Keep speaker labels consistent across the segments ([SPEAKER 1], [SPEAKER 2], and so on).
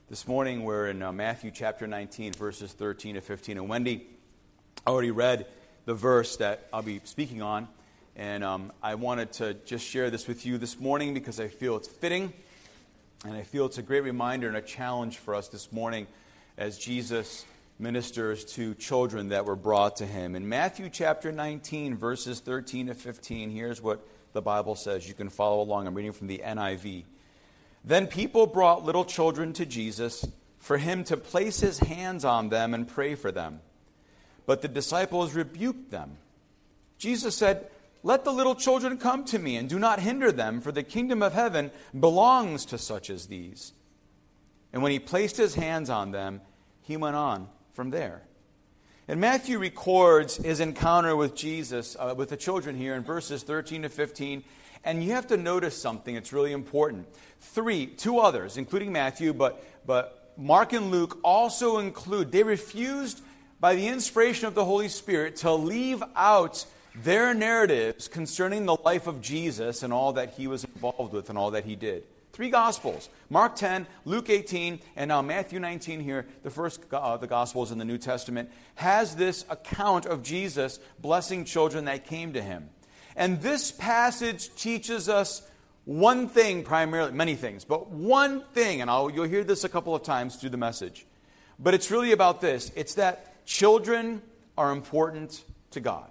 [SPEAKER 1] This morning we're in Matthew chapter 19, verses 13 to 15. And Wendy already read the verse that I'll be speaking on. And I wanted to just share this with you this morning because I feel it's fitting. And I feel it's a great reminder and a challenge for us this morning as Jesus ministers to children that were brought to him. In Matthew chapter 19, verses 13 to 15, here's what the Bible says. You can follow along. I'm reading from the NIV. Then people brought little children to Jesus for him to place his hands on them and pray for them. But the disciples rebuked them. Jesus said, "Let the little children come to me, and do not hinder them, for the kingdom of heaven belongs to such as these." And when he placed his hands on them, he went on from there. And Matthew records his encounter with Jesus, with the children here in verses 13 to 15. And you have to notice something that's really important. Two others, including Matthew, but Mark and Luke also include, they refused by the inspiration of the Holy Spirit to leave out their narratives concerning the life of Jesus and all that he was involved with and all that he did. 3 Gospels, Mark 10, Luke 18, and now Matthew 19 here, the first the Gospels in the New Testament, has this account of Jesus blessing children that came to him. And this passage teaches us one thing primarily, many things, but one thing, and you'll hear this a couple of times through the message. But it's really about this. It's that children are important to God.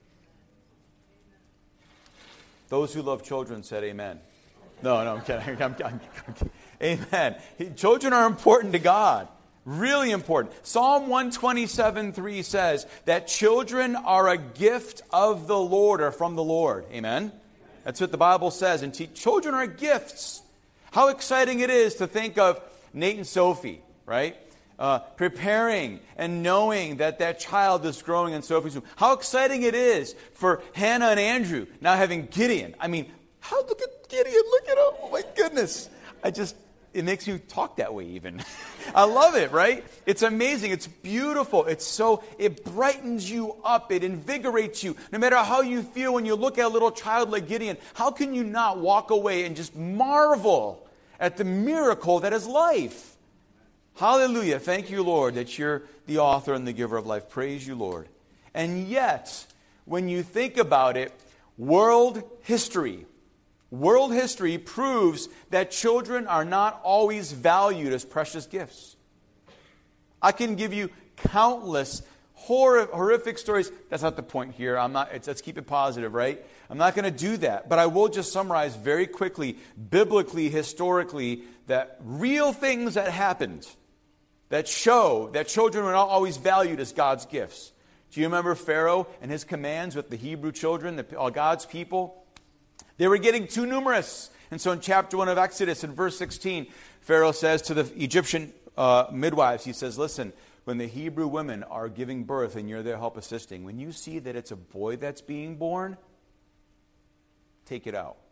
[SPEAKER 1] Those who love children said amen. No, I'm kidding. I'm kidding. Amen. Children are important to God. Really important. Psalm 127:3 says that children are a gift of the Lord or from the Lord. Amen? That's what the Bible says. And children are gifts. How exciting it is to think of Nate and Sophie, right? Preparing and knowing that child is growing in Sophie's womb. How exciting it is for Hannah and Andrew now having Gideon. I mean, look at Gideon. Look at him. Oh my goodness. It makes you talk that way even. I love it, right? It's amazing. It's beautiful. It brightens you up. It invigorates you. No matter how you feel when you look at a little child like Gideon, how can you not walk away and just marvel at the miracle that is life? Hallelujah. Thank you, Lord, that you're the author and the giver of life. Praise you, Lord. And yet, when you think about it, world history proves that children are not always valued as precious gifts. I can give you countless horrific stories. That's not the point here. Let's keep it positive, right? I'm not going to do that. But I will just summarize very quickly, biblically, historically, that real things that happened that show that children were not always valued as God's gifts. Do you remember Pharaoh and his commands with the Hebrew children, God's people? They were getting too numerous. And so in chapter 1 of Exodus, in verse 16, Pharaoh says to the Egyptian midwives, he says, "Listen, when the Hebrew women are giving birth and you're there help assisting, when you see that it's a boy that's being born, take it out.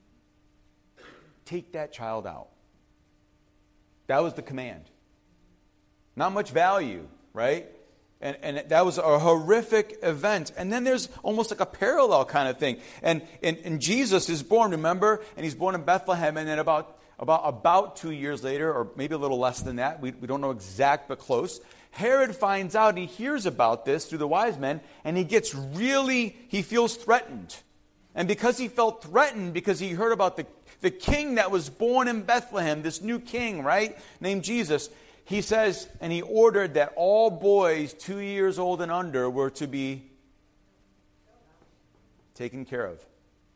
[SPEAKER 1] Take that child out." That was the command. Not much value, right? And that was a horrific event. And then there's almost like a parallel kind of thing. And Jesus is born, remember? And he's born in Bethlehem. And then about 2 years later, or maybe a little less than that, we don't know exact, but close, Herod finds out and he hears about this through the wise men. And he feels threatened. And because he felt threatened, because he heard about the king that was born in Bethlehem, this new king, right, named Jesus, he says, and he ordered that all boys 2 years old and under were to be taken care of.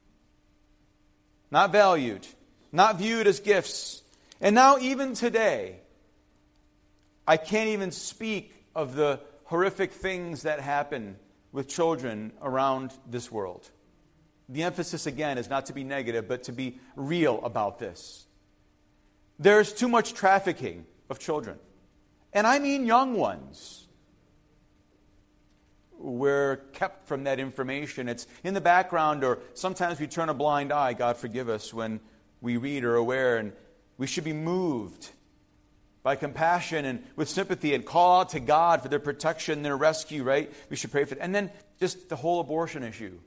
[SPEAKER 1] Not valued. Not viewed as gifts. And now even today, I can't even speak of the horrific things that happen with children around this world. The emphasis, again, is not to be negative, but to be real about this. There's too much trafficking of children. And I mean young ones. We're kept from that information. It's in the background, or sometimes we turn a blind eye, God forgive us, when we read or are aware. And we should be moved by compassion and with sympathy and call out to God for their protection, their rescue, right? We should pray for it. And then just the whole abortion issue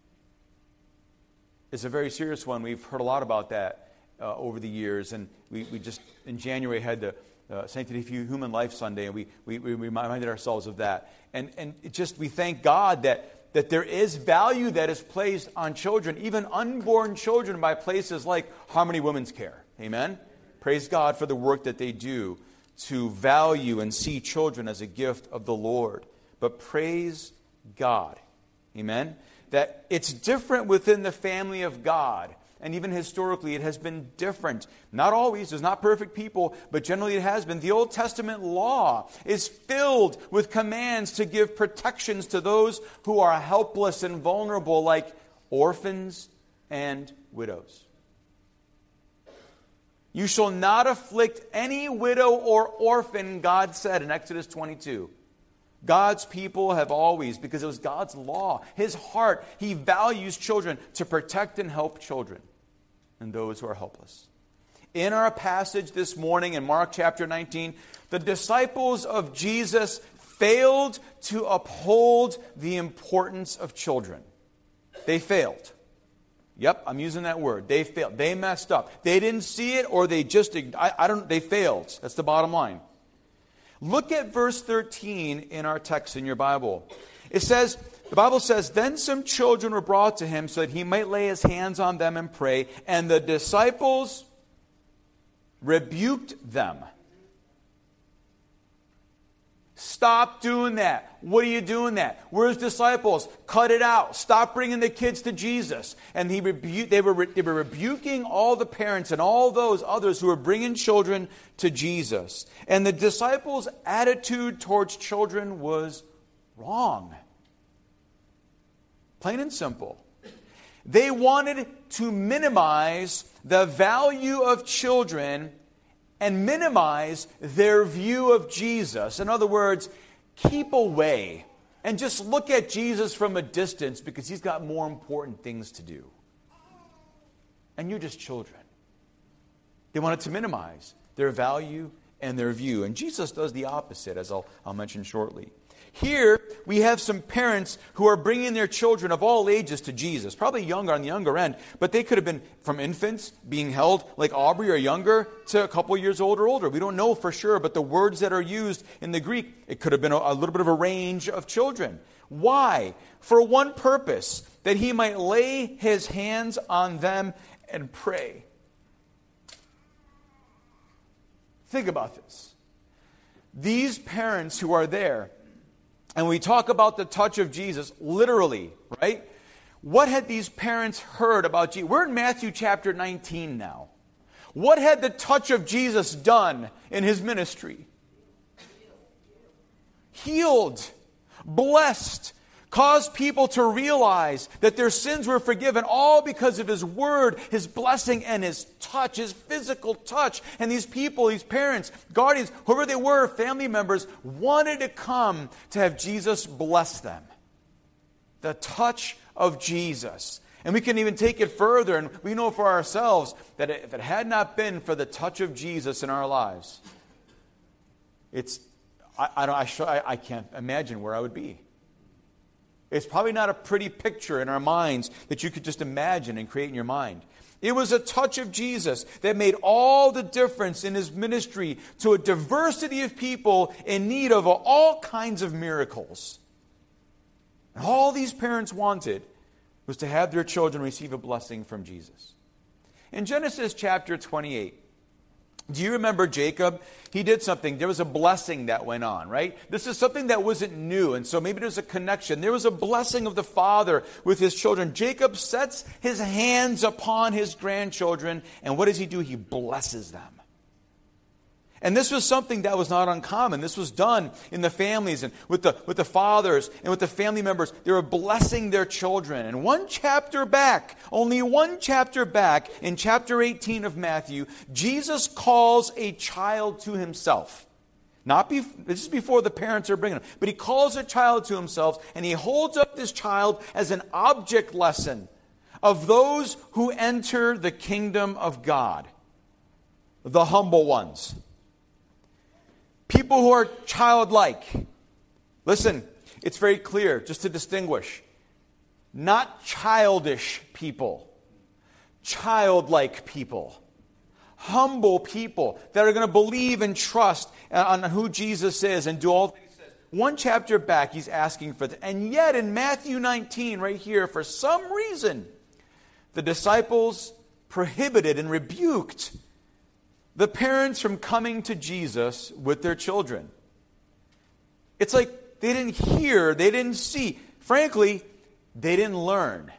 [SPEAKER 1] is a very serious one. We've heard a lot about that over the years. And we just, in January, had Sanctity of Human Life Sunday, and we reminded ourselves of that. And we thank God that there is value that is placed on children, even unborn children, by places like Harmony Women's Care. Amen? Praise God for the work that they do to value and see children as a gift of the Lord. But praise God, amen, that it's different within the family of God. And even historically, it has been different. Not always. There's not perfect people, but generally it has been. The Old Testament law is filled with commands to give protections to those who are helpless and vulnerable, like orphans and widows. You shall not afflict any widow or orphan, God said in Exodus 22. God's people have always, because it was God's law, His heart, He values children to protect and help children and those who are helpless. In our passage this morning in Mark chapter 19, the disciples of Jesus failed to uphold the importance of children. They failed. Yep, I'm using that word. They failed. They messed up. They didn't see it, or they just, they failed. That's the bottom line. Look at verse 13 in our text in your Bible. The Bible says, then some children were brought to him so that he might lay his hands on them and pray. And the disciples rebuked them. Stop doing that. What are you doing that? We're His disciples. Cut it out. Stop bringing the kids to Jesus. And they were rebuking all the parents and all those others who were bringing children to Jesus. And the disciples' attitude towards children was wrong. Plain and simple. They wanted to minimize the value of children and minimize their view of Jesus. In other words, keep away and just look at Jesus from a distance because He's got more important things to do. And you're just children. They wanted to minimize their value and their view. And Jesus does the opposite, as I'll mention shortly. Here, we have some parents who are bringing their children of all ages to Jesus. Probably younger, on the younger end. But they could have been from infants, being held like Aubrey or younger, to a couple years old or older. We don't know for sure, but the words that are used in the Greek, it could have been a little bit of a range of children. Why? For one purpose, that He might lay His hands on them and pray. Think about this. These parents who are there, and we talk about the touch of Jesus, literally, right? What had these parents heard about Jesus? We're in Matthew chapter 19 now. What had the touch of Jesus done in His ministry? Healed, blessed, caused people to realize that their sins were forgiven, all because of His word, His blessing, and His touch, His physical touch. And these people, these parents, guardians, whoever they were, family members, wanted to come to have Jesus bless them. The touch of Jesus. And we can even take it further, and we know for ourselves that if it had not been for the touch of Jesus in our lives, I can't imagine where I would be. It's probably not a pretty picture in our minds that you could just imagine and create in your mind. It was a touch of Jesus that made all the difference in His ministry to a diversity of people in need of all kinds of miracles. And all these parents wanted was to have their children receive a blessing from Jesus. In Genesis chapter 28, do you remember Jacob? He did something. There was a blessing that went on, right? This is something that wasn't new, and so maybe there's a connection. There was a blessing of the father with his children. Jacob sets his hands upon his grandchildren, and what does he do? He blesses them. And this was something that was not uncommon. This was done in the families and with the fathers and with the family members. They were blessing their children. And only one chapter back, in chapter 18 of Matthew, Jesus calls a child to Himself. This is before the parents are bringing him. But He calls a child to Himself, and He holds up this child as an object lesson of those who enter the kingdom of God. The humble ones. People who are childlike. Listen, it's very clear, just to distinguish. Not childish people. Childlike people. humble people that are going to believe and trust on who Jesus is and do all that he says. One chapter back, he's asking for that. And yet in Matthew 19, right here, for some reason, the disciples prohibited and rebuked the parents from coming to Jesus with their children. It's like they didn't hear, they didn't see. Frankly, they didn't learn.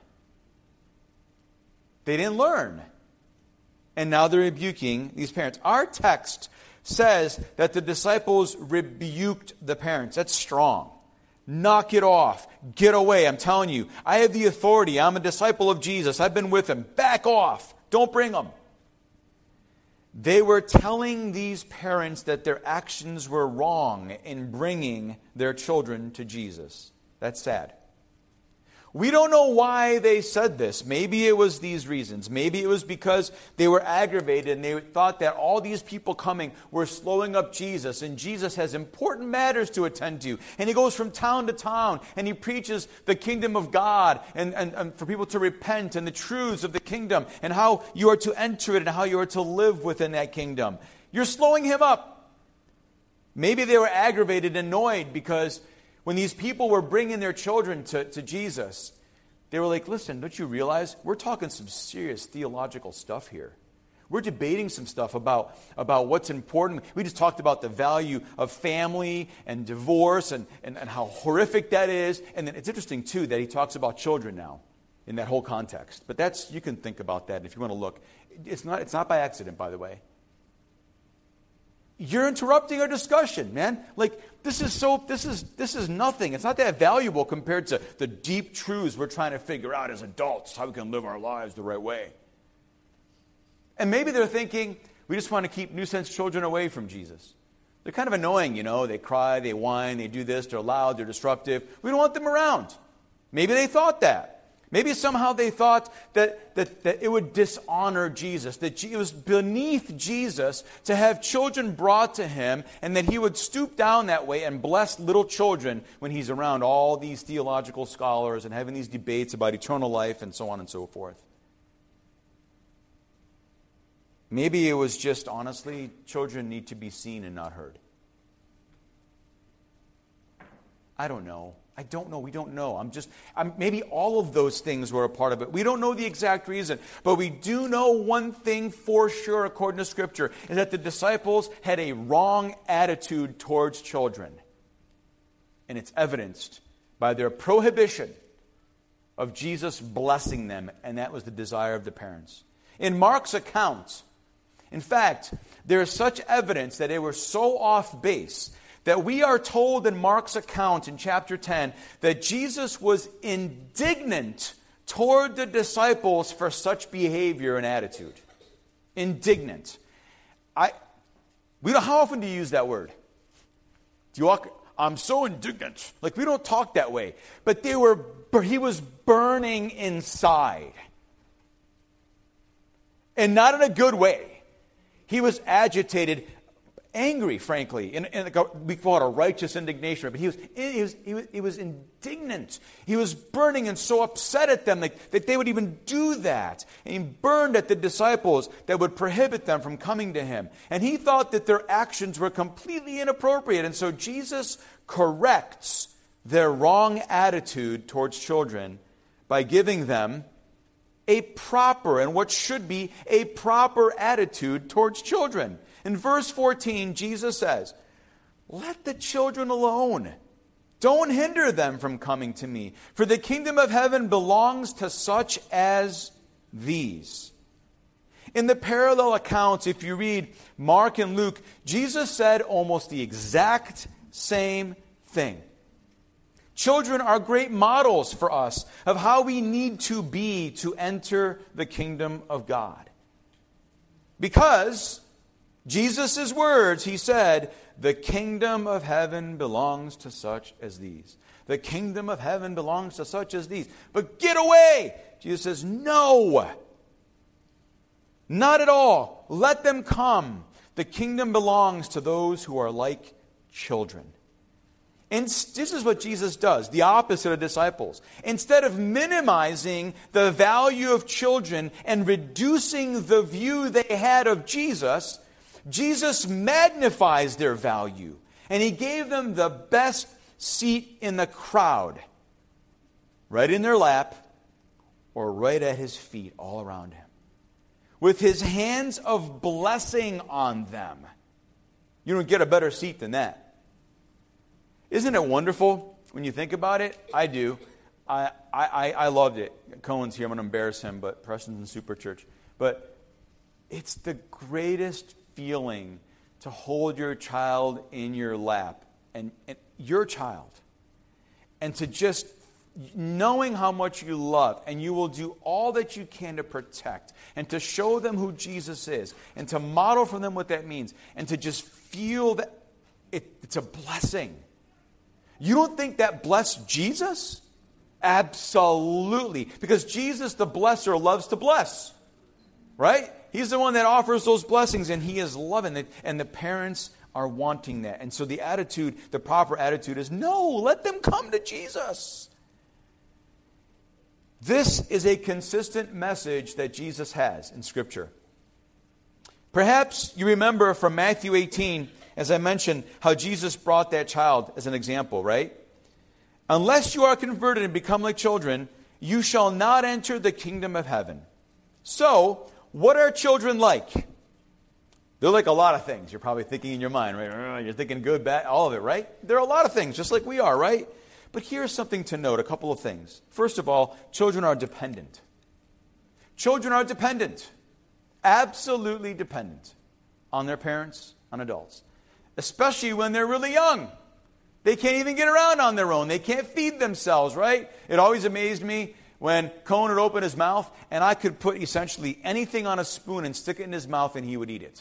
[SPEAKER 1] They didn't learn. And now they're rebuking these parents. Our text says that the disciples rebuked the parents. That's strong. Knock it off. Get away. I'm telling you, I have the authority. I'm a disciple of Jesus. I've been with him. Back off. Don't bring them. They were telling these parents that their actions were wrong in bringing their children to Jesus. That's sad. We don't know why they said this. Maybe it was these reasons. Maybe it was because they were aggravated and they thought that all these people coming were slowing up Jesus. And Jesus has important matters to attend to. And he goes from town to town and he preaches the kingdom of God and for people to repent and the truths of the kingdom and how you are to enter it and how you are to live within that kingdom. You're slowing him up. Maybe they were aggravated and annoyed because when these people were bringing their children to Jesus, they were like, listen, don't you realize we're talking some serious theological stuff here. We're debating some stuff about what's important. We just talked about the value of family and divorce and how horrific that is. And then it's interesting, too, that he talks about children now in that whole context. But you can think about that if you want to look. It's not by accident, by the way. You're interrupting our discussion, man. Like, this is nothing. It's not that valuable compared to the deep truths we're trying to figure out as adults, how we can live our lives the right way. And maybe they're thinking, we just want to keep nuisance children away from Jesus. They're kind of annoying, you know. They cry, they whine, they do this, they're loud, they're disruptive. We don't want them around. Maybe they thought that. Maybe somehow they thought that it would dishonor Jesus, that it was beneath Jesus to have children brought to him, and that he would stoop down that way and bless little children when he's around all these theological scholars and having these debates about eternal life and so on and so forth. Maybe it was just, honestly, children need to be seen and not heard. I don't know. We don't know. Maybe all of those things were a part of it. We don't know the exact reason. But we do know one thing for sure, according to Scripture, is that the disciples had a wrong attitude towards children. And it's evidenced by their prohibition of Jesus blessing them. And that was the desire of the parents. In Mark's account, in fact, there is such evidence that they were so off base that we are told in Mark's account in chapter 10 that Jesus was indignant toward the disciples for such behavior and attitude. Indignant. How often do you use that word? I'm so indignant. Like, we don't talk that way. But he was burning inside. And not in a good way. He was agitated, angry, frankly, we call it a righteous indignation, but he was indignant. He was burning and so upset at them that they would even do that. And he burned at the disciples that would prohibit them from coming to him. And he thought that their actions were completely inappropriate. And so Jesus corrects their wrong attitude towards children by giving them a proper, and what should be a proper attitude towards children. In verse 14, Jesus says, let the children alone. Don't hinder them from coming to me, for the kingdom of heaven belongs to such as these. In the parallel accounts, if you read Mark and Luke, Jesus said almost the exact same thing. Children are great models for us of how we need to be to enter the kingdom of God. Because Jesus' words, he said, the kingdom of heaven belongs to such as these. The kingdom of heaven belongs to such as these. But get away! Jesus says, no. Not at all. Let them come. The kingdom belongs to those who are like children. And this is what Jesus does, the opposite of disciples. Instead of minimizing the value of children and reducing the view they had of Jesus, Jesus magnifies their value. And he gave them the best seat in the crowd, right in their lap or right at his feet all around him, with his hands of blessing on them. You don't get a better seat than that. Isn't it wonderful when you think about it? I do. I loved it. Cohen's here. I'm going to embarrass him, but Preston's in Super Church. But it's the greatest feeling to hold your child in your lap, and your child, and to just knowing how much you love, and you will do all that you can to protect, and to show them who Jesus is, and to model for them what that means, and to just feel that it's a blessing. You don't think that blessed Jesus? Absolutely. Because Jesus, the blesser, loves to bless. Right? He's the one that offers those blessings, and he is loving it. And the parents are wanting that. And so the attitude, the proper attitude is, no, let them come to Jesus. This is a consistent message that Jesus has in Scripture. Perhaps you remember from Matthew 18, as I mentioned, how Jesus brought that child as an example, right? Unless you are converted and become like children, you shall not enter the kingdom of heaven. So, what are children like? They're like a lot of things. You're probably thinking in your mind, right? You're thinking good, bad, all of it, right? There are a lot of things, just like we are, right? But here's something to note, a couple of things. First of all, children are dependent. Children are dependent. Absolutely dependent on their parents, on adults. Especially when they're really young. They can't even get around on their own. They can't feed themselves, right? It always amazed me when Cohen would open his mouth and I could put essentially anything on a spoon and stick it in his mouth and he would eat it.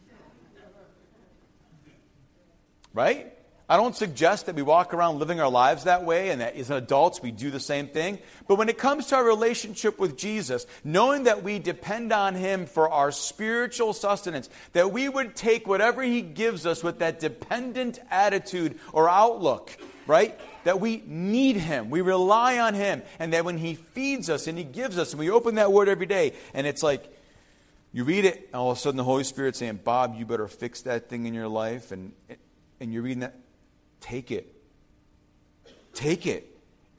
[SPEAKER 1] Right? I don't suggest that we walk around living our lives that way and that as adults we do the same thing. But when it comes to our relationship with Jesus, knowing that we depend on him for our spiritual sustenance, that we would take whatever he gives us with that dependent attitude or outlook, right? That we need him, we rely on him, and that when he feeds us and he gives us, and we open that word every day, and it's like, you read it, and all of a sudden the Holy Spirit's saying, Bob, you better fix that thing in your life, and you're reading that. Take it. Take it.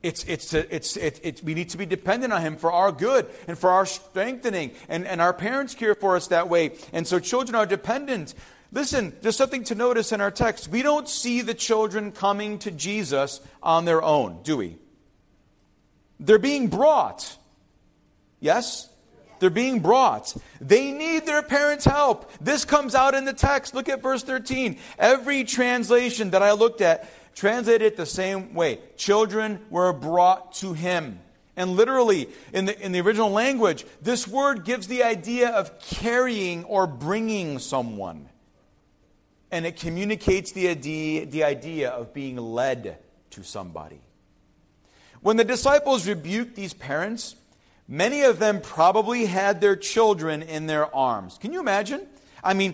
[SPEAKER 1] We need to be dependent on him for our good and for our strengthening. And our parents care for us that way. And so children are dependent. Listen, there's something to notice in our text. We don't see the children coming to Jesus on their own, do we? They're being brought. Yes? They're being brought. They need their parents' help. This comes out in the text. Look at verse 13. Every translation that I looked at translated it the same way. Children were brought to him. And literally, in the original language, this word gives the idea of carrying or bringing someone. And it communicates the idea of being led to somebody. When the disciples rebuked these parents, many of them probably had their children in their arms. Can you imagine? I mean,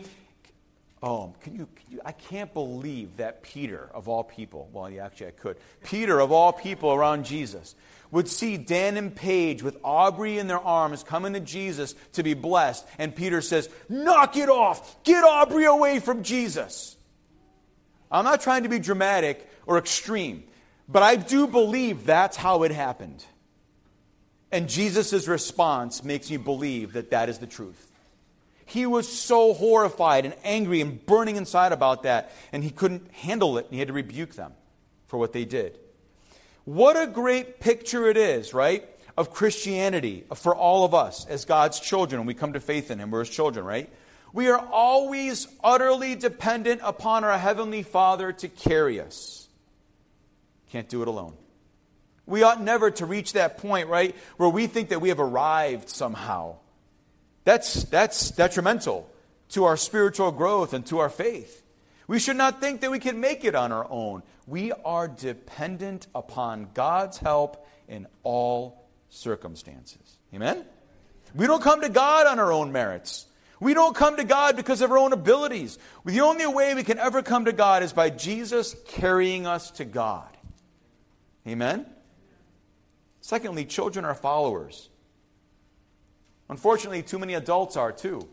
[SPEAKER 1] I can't believe that Peter, of all people, well, yeah, actually I could. Peter, of all people around Jesus, would see Dan and Paige with Aubrey in their arms coming to Jesus to be blessed. And Peter says, knock it off. Get Aubrey away from Jesus. I'm not trying to be dramatic or extreme, but I do believe that's how it happened. And Jesus' response makes me believe that that is the truth. He was so horrified and angry and burning inside about that, and he couldn't handle it, and he had to rebuke them for what they did. What a great picture it is, right, of Christianity for all of us as God's children when we come to faith in him. We're his children, right? We are always utterly dependent upon our Heavenly Father to carry us. Can't do it alone. We ought never to reach that point, right, where we think that we have arrived somehow. That's detrimental to our spiritual growth and to our faith. We should not think that we can make it on our own. We are dependent upon God's help in all circumstances. Amen? We don't come to God on our own merits. We don't come to God because of our own abilities. The only way we can ever come to God is by Jesus carrying us to God. Amen? Secondly, children are followers. Unfortunately, too many adults are too.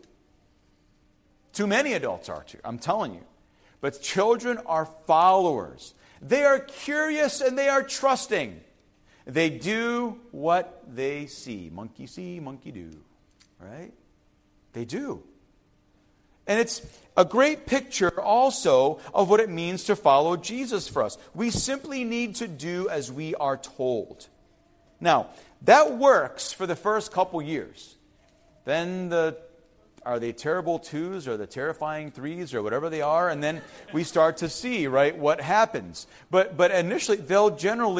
[SPEAKER 1] Too many adults are too, I'm telling you. But children are followers. They are curious and they are trusting. They do what they see. Monkey see, monkey do. Right? They do. And it's a great picture also of what it means to follow Jesus for us. We simply need to do as we are told. Now, that works for the first couple years. Then are they terrible twos or the terrifying threes or whatever they are? And then we start to see, right, what happens. But initially, they'll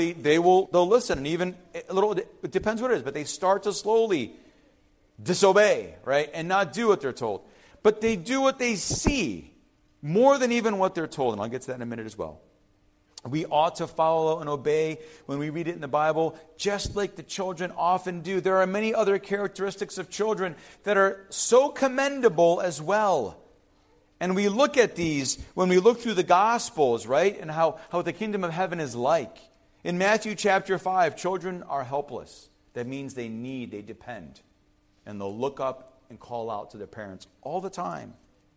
[SPEAKER 1] listen. And even a little, it depends what it is, but they start to slowly disobey, right, and not do what they're told. But they do what they see more than even what they're told. And I'll get to that in a minute as well. We ought to follow and obey when we read it in the Bible, just like the children often do. There are many other characteristics of children that are so commendable as well. And we look at these when we look through the Gospels, right? And how the kingdom of heaven is like. In Matthew chapter 5, children are helpless. That means they depend. And they'll look up and call out to their parents all the time.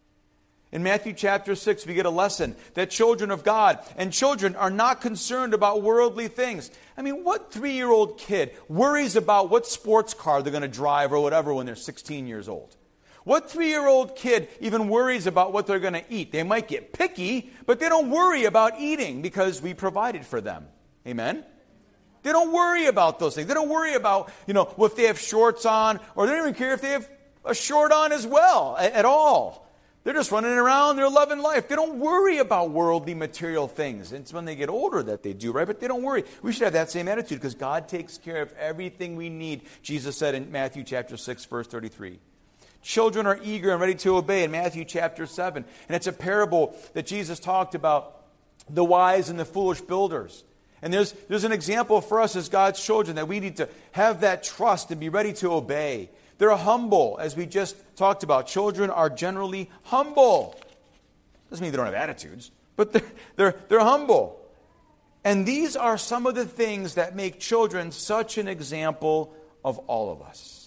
[SPEAKER 1] In Matthew chapter 6, we get a lesson that children of God and children are not concerned about worldly things. I mean, what 3-year-old kid worries about what sports car they're going to drive or whatever when they're 16 years old? What 3-year-old kid even worries about what they're going to eat? They might get picky, but they don't worry about eating because we provided for them. Amen? They don't worry about those things. They don't worry about, if they have shorts on, or they don't even care if they have a short on as well, at all. They're just running around, they're loving life. They don't worry about worldly material things. It's when they get older that they do, right? But they don't worry. We should have that same attitude because God takes care of everything we need. Jesus said in Matthew chapter 6, verse 33. Children are eager and ready to obey in Matthew chapter 7. And it's a parable that Jesus talked about the wise and the foolish builders. And there's an example for us as God's children that we need to have that trust and be ready to obey. They're humble, as we just talked about. Children are generally humble. Doesn't mean they don't have attitudes, but they're humble. And these are some of the things that make children such an example of all of us.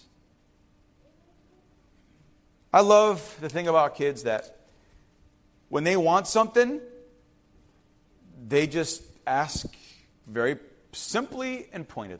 [SPEAKER 1] I love the thing about kids that when they want something, they just ask very simply and pointedly.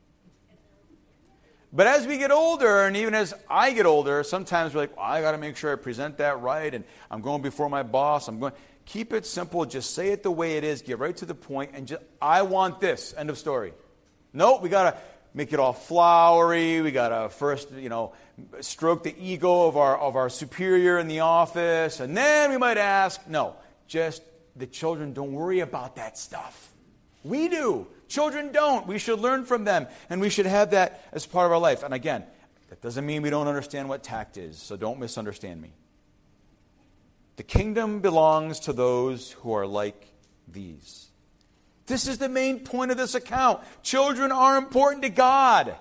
[SPEAKER 1] But as we get older, and even as I get older, sometimes we're like, I got to make sure I present that right, and I'm going before my boss. Keep it simple. Just say it the way it is. Get right to the point, and I want this. End of story. No, we got to make it all flowery. We got to first, stroke the ego of our superior in the office, and then we might ask. No, just the children don't worry about that stuff. We do. Children don't. We should learn from them, and we should have that as part of our life. And again, that doesn't mean we don't understand what tact is, so don't misunderstand me. The kingdom belongs to those who are like these. This is the main point of this account. Children are important to God.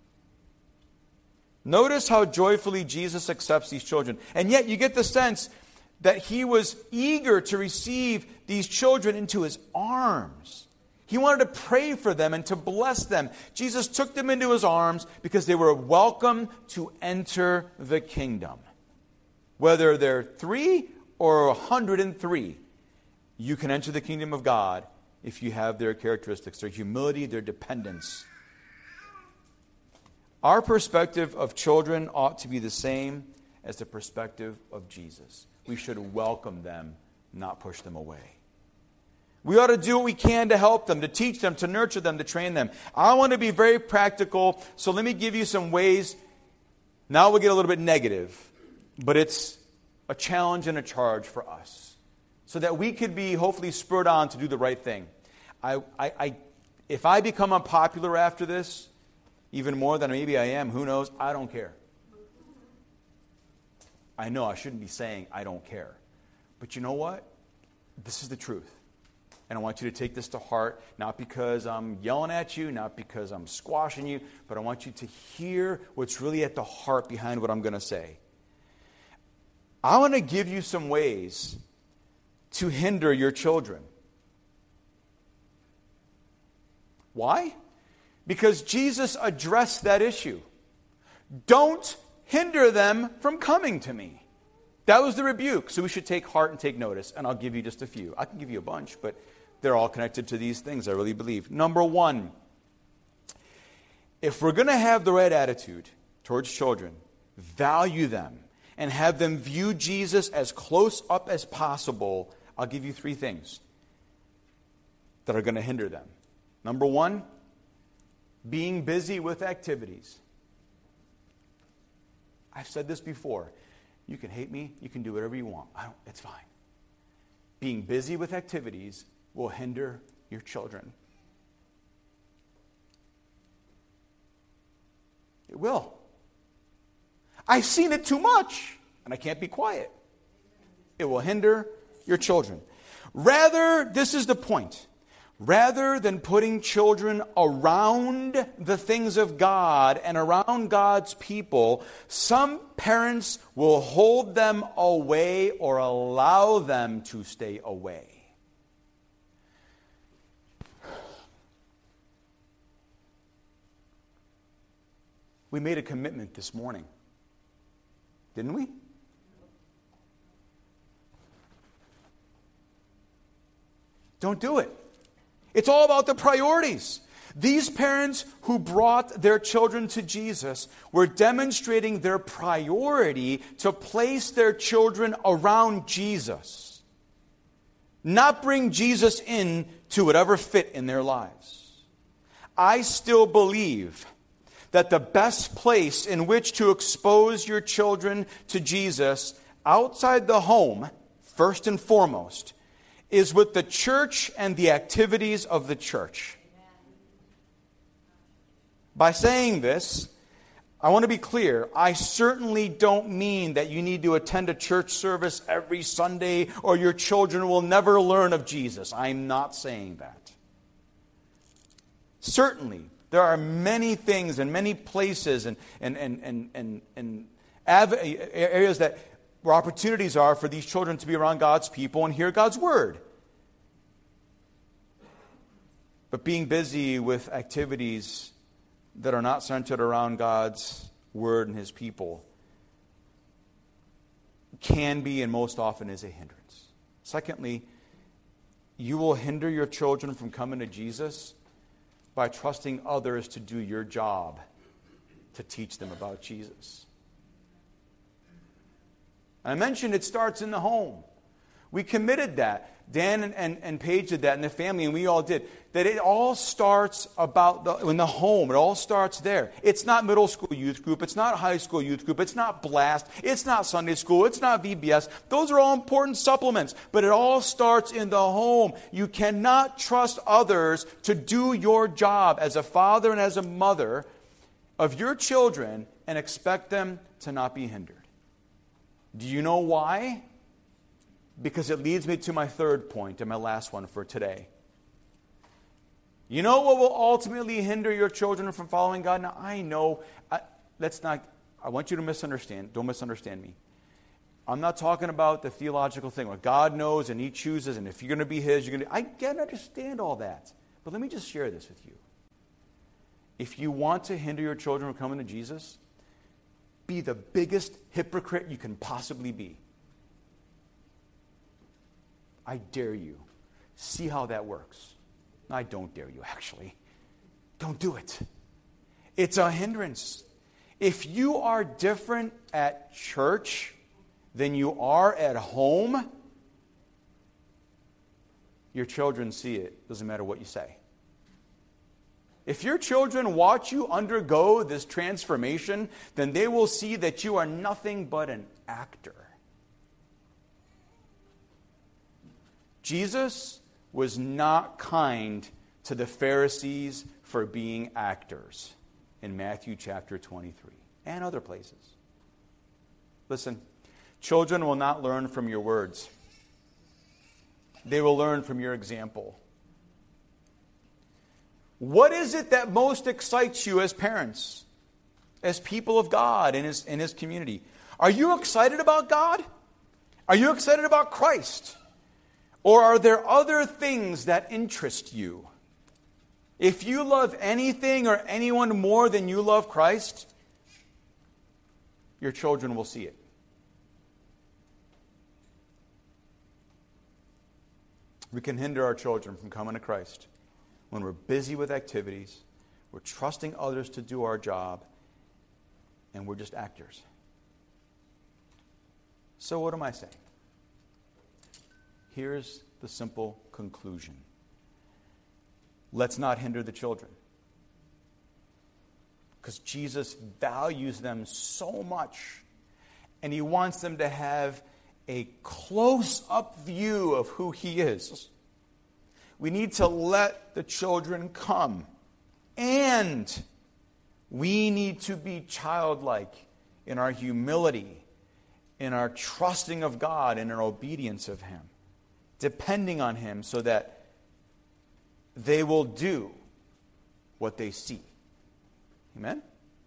[SPEAKER 1] Notice how joyfully Jesus accepts these children. And yet you get the sense that he was eager to receive these children into his arms. He wanted to pray for them and to bless them. Jesus took them into his arms because they were welcome to enter the kingdom. Whether they're 3 or 103, you can enter the kingdom of God if you have their characteristics, their humility, their dependence. Our perspective of children ought to be the same as the perspective of Jesus. We should welcome them, not push them away. We ought to do what we can to help them, to teach them, to nurture them, to train them. I want to be very practical, so let me give you some ways. Now we'll get a little bit negative, but it's a challenge and a charge for us, so that we could be hopefully spurred on to do the right thing. If I become unpopular after this, even more than maybe I am, who knows? I don't care. I know I shouldn't be saying I don't care. But you know what? This is the truth. And I want you to take this to heart, not because I'm yelling at you, not because I'm squashing you, but I want you to hear what's really at the heart behind what I'm going to say. I want to give you some ways to hinder your children. Why? Because Jesus addressed that issue. Don't hinder them from coming to me. That was the rebuke. So we should take heart and take notice. And I'll give you just a few. I can give you a bunch, but they're all connected to these things, I really believe. Number one, if we're going to have the right attitude towards children, value them, and have them view Jesus as close up as possible, I'll give you three things that are going to hinder them. Number one, being busy with activities. I've said this before. You can hate me. You can do whatever you want. It's fine. Being busy with activities will hinder your children. It will. I've seen it too much, and I can't be quiet. It will hinder your children. This is the point. Rather than putting children around the things of God and around God's people, some parents will hold them away or allow them to stay away. We made a commitment this morning, didn't we? Don't do it. It's all about the priorities. These parents who brought their children to Jesus were demonstrating their priority to place their children around Jesus, not bring Jesus in to whatever fit in their lives. I still believe that the best place in which to expose your children to Jesus outside the home, first and foremost, is with the church and the activities of the church. By saying this, I want to be clear. I certainly don't mean that you need to attend a church service every Sunday or your children will never learn of Jesus. I'm not saying that. Certainly, there are many things and many places and areas where opportunities are for these children to be around God's people and hear God's word. But being busy with activities that are not centered around God's word and his people can be and most often is a hindrance. Secondly, you will hinder your children from coming to Jesus by trusting others to do your job to teach them about Jesus. I mentioned it starts in the home. We committed that. Dan and Paige did that in the family, and we all did. That it all starts in the home. It all starts there. It's not middle school youth group. It's not high school youth group. It's not Blast. It's not Sunday school. It's not VBS. Those are all important supplements. But it all starts in the home. You cannot trust others to do your job as a father and as a mother of your children and expect them to not be hindered. Do you know why? Because it leads me to my third point and my last one for today. You know what will ultimately hinder your children from following God? Now, I know, I want you to misunderstand. Don't misunderstand me. I'm not talking about the theological thing where God knows and he chooses, and if you're going to be his, I can understand all that. But let me just share this with you. If you want to hinder your children from coming to Jesus, be the biggest hypocrite you can possibly be. I dare you. See how that works. I don't dare you, actually. Don't do it. It's a hindrance. If you are different at church than you are at home, your children see it. Doesn't matter what you say. If your children watch you undergo this transformation, then they will see that you are nothing but an actor. Jesus was not kind to the Pharisees for being actors in Matthew chapter 23 and other places. Listen, children will not learn from your words. They will learn from your example. What is it that most excites you as parents, as people of God in his community? Are you excited about God? Are you excited about Christ? Or are there other things that interest you? If you love anything or anyone more than you love Christ, your children will see it. We can hinder our children from coming to Christ when we're busy with activities, we're trusting others to do our job, and we're just actors. So what am I saying? Here's the simple conclusion. Let's not hinder the children. Because Jesus values them so much, and He wants them to have a close-up view of who He is. We need to let the children come. And we need to be childlike in our humility, in our trusting of God, and in our obedience of Him, depending on Him so that they will do what they see. Amen?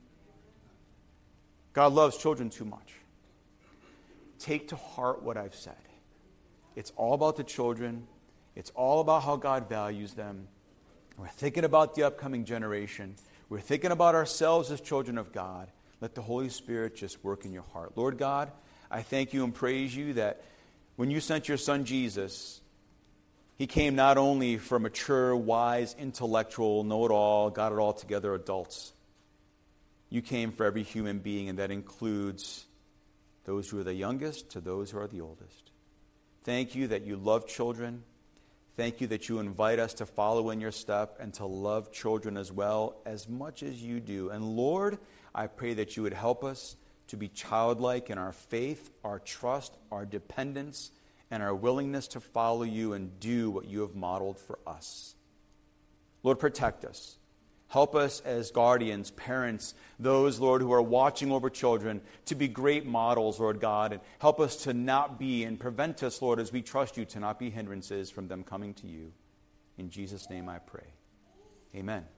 [SPEAKER 1] God loves children too much. Take to heart what I've said. It's all about the children. It's all about how God values them. We're thinking about the upcoming generation. We're thinking about ourselves as children of God. Let the Holy Spirit just work in your heart. Lord God, I thank you and praise you that when you sent your Son Jesus, He came not only for mature, wise, intellectual, know-it-all, got-it-all-together adults. You came for every human being, and that includes those who are the youngest to those who are the oldest. Thank you that you love children. Thank you that you invite us to follow in your step and to love children as well, as much as you do. And Lord, I pray that you would help us to be childlike in our faith, our trust, our dependence, and our willingness to follow you and do what you have modeled for us. Lord, protect us. Help us as guardians, parents, those, Lord, who are watching over children, to be great models, Lord God, and help us to not be, and prevent us, Lord, as we trust you, to not be hindrances from them coming to you. In Jesus' name I pray. Amen.